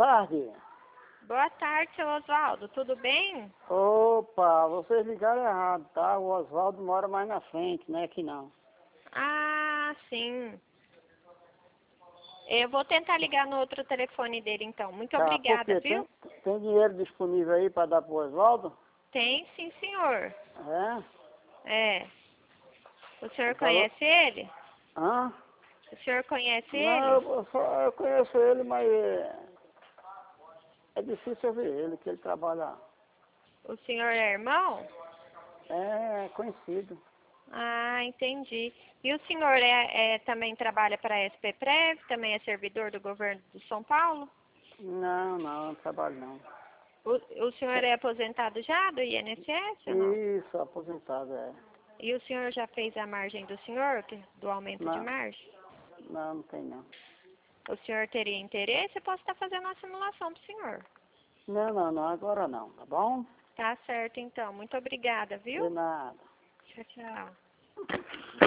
tarde. Boa tarde, seu Oswaldo. Tudo bem? Opa, vocês ligaram errado, tá? O Oswaldo mora mais na frente, não é aqui não. Ah, sim. Eu vou tentar ligar no outro telefone dele, então. Muito Tá, por obrigada, quê? viu? Tem dinheiro disponível aí para dar pro Oswaldo? Tem, sim, senhor. É? É. O senhor Falou? conhece ele? Hã? O senhor conhece Não, ele? eu conheço ele, mas é difícil eu ver ele, que ele trabalha. O senhor é irmão? É conhecido. Ah, entendi. E o senhor também trabalha para a SPPrev? Também é servidor do governo de São Paulo? Não trabalho não. O senhor é aposentado já do INSS ou não? Isso, aposentado, é. E o senhor já fez a margem do senhor, do aumento de Não, margem? não tem não. O senhor teria interesse? Eu posso estar fazendo uma simulação para o senhor. Não, agora não, tá bom? Tá certo, então. Muito obrigada, De viu? nada. Tchau, tchau.